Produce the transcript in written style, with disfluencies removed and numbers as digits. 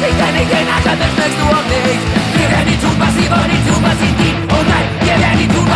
nicht, denn ich erinnere, das merkst du auch nicht. Wir werden nie tun, was sie wollen, nicht tun, was sie gibt. Oh nein, wir werden nie tun,